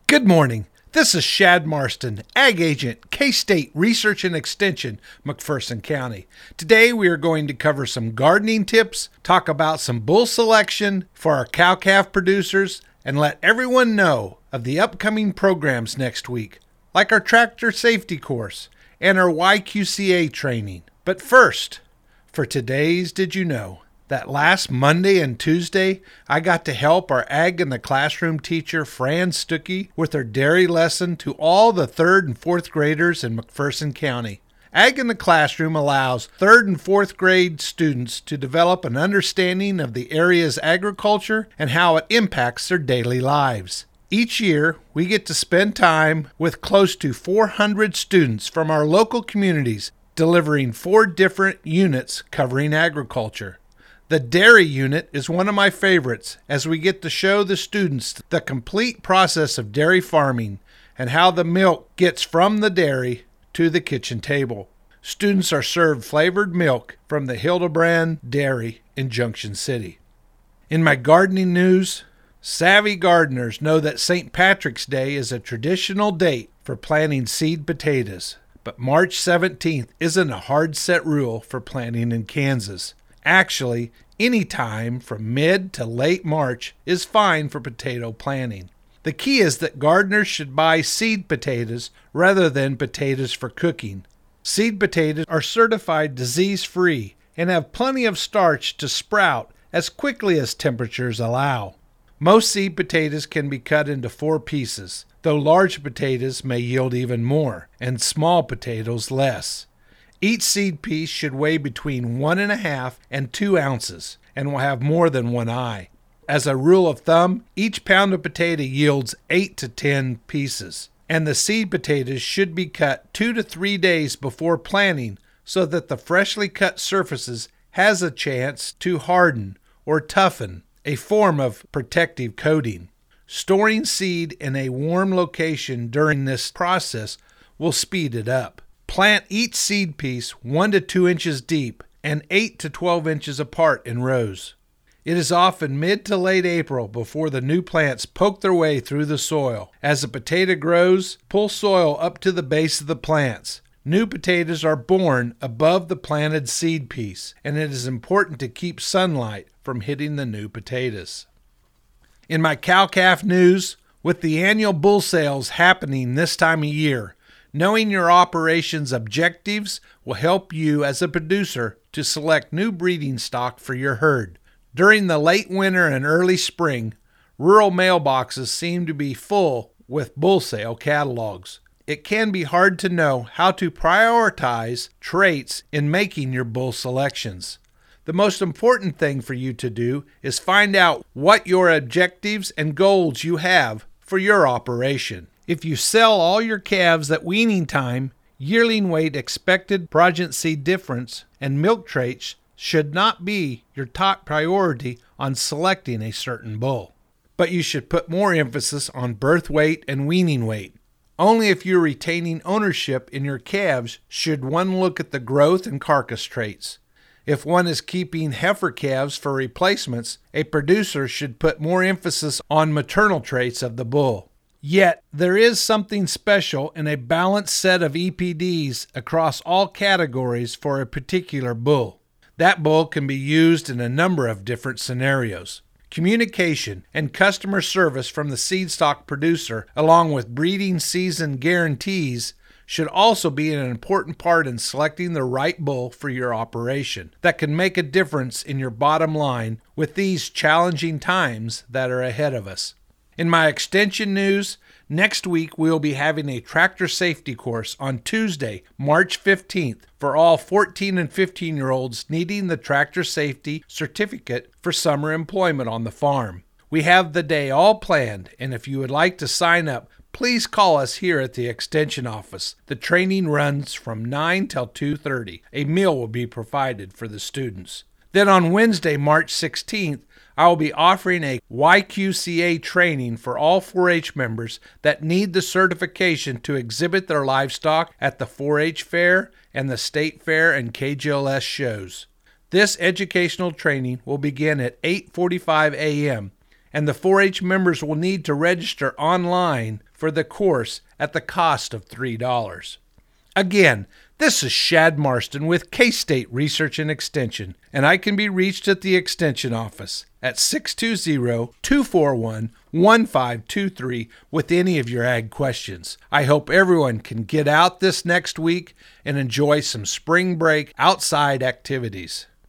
Good morning. This is Shad Marston, Ag Agent, K-State Research and Extension, McPherson County. Today we are going to cover some gardening tips, talk about some bull selection for our cow-calf producers, and let everyone know of the upcoming programs next week, like our tractor safety course and our YQCA training. But first, for today's Did You Know? That last Monday and Tuesday, I got to help our Ag in the Classroom teacher, Fran Stuckey, with her dairy lesson to all the 3rd and 4th graders in McPherson County. Ag in the Classroom allows 3rd and 4th grade students to develop an understanding of the area's agriculture and how it impacts their daily lives. Each year, we get to spend time with close to 400 students from our local communities, delivering 4 different units covering agriculture. The dairy unit is one of my favorites, as we get to show the students the complete process of dairy farming and how the milk gets from the dairy to the kitchen table. Students are served flavored milk from the Hildebrand Dairy in Junction City. In my gardening news, savvy gardeners know that St. Patrick's Day is a traditional date for planting seed potatoes, but March 17th isn't a hard set rule for planting in Kansas. Actually, any time from mid to late March is fine for potato planting. The key is that gardeners should buy seed potatoes rather than potatoes for cooking. Seed potatoes are certified disease-free and have plenty of starch to sprout as quickly as temperatures allow. Most seed potatoes can be cut into 4 pieces, though large potatoes may yield even more, and small potatoes less. Each seed piece should weigh between 1.5 and 2 ounces and will have more than 1 eye. As a rule of thumb, each pound of potato yields 8 to 10 pieces, and the seed potatoes should be cut 2 to 3 days before planting so that the freshly cut surfaces has a chance to harden or toughen, a form of protective coating. Storing seed in a warm location during this process will speed it up. Plant each seed piece 1 to 2 inches deep and 8 to 12 inches apart in rows. It is often mid to late April before the new plants poke their way through the soil. As the potato grows, pull soil up to the base of the plants. New potatoes are born above the planted seed piece, and it is important to keep sunlight from hitting the new potatoes. In my cow-calf news, with the annual bull sales happening this time of year, knowing your operation's objectives will help you as a producer to select new breeding stock for your herd. During the late winter and early spring, rural mailboxes seem to be full with bull sale catalogs. It can be hard to know how to prioritize traits in making your bull selections. The most important thing for you to do is find out what your objectives and goals you have for your operation. If you sell all your calves at weaning time, yearling weight expected progency difference and milk traits should not be your top priority on selecting a certain bull. But you should put more emphasis on birth weight and weaning weight. Only if you're retaining ownership in your calves should one look at the growth and carcass traits. If one is keeping heifer calves for replacements, a producer should put more emphasis on maternal traits of the bull. Yet, there is something special in a balanced set of EPDs across all categories for a particular bull. That bull can be used in a number of different scenarios. Communication and customer service from the seed stock producer, along with breeding season guarantees, should also be an important part in selecting the right bull for your operation that can make a difference in your bottom line with these challenging times that are ahead of us. In my extension news, next week we will be having a tractor safety course on Tuesday, March 15th for all 14 and 15-year-olds needing the tractor safety certificate for summer employment on the farm. We have the day all planned, and if you would like to sign up, please call us here at the Extension office. The training runs from 9 till 2:30. A meal will be provided for the students. Then on Wednesday, March 16th, I will be offering a YQCA training for all 4-H members that need the certification to exhibit their livestock at the 4-H Fair and the State Fair and KGLS shows. This educational training will begin at 8:45 a.m. and the 4-H members will need to register online for the course at the cost of $3. Again, this is Shad Marston with K-State Research and Extension, and I can be reached at the Extension office at 620-241-1523 with any of your ag questions. I hope everyone can get out this next week and enjoy some spring break outside activities.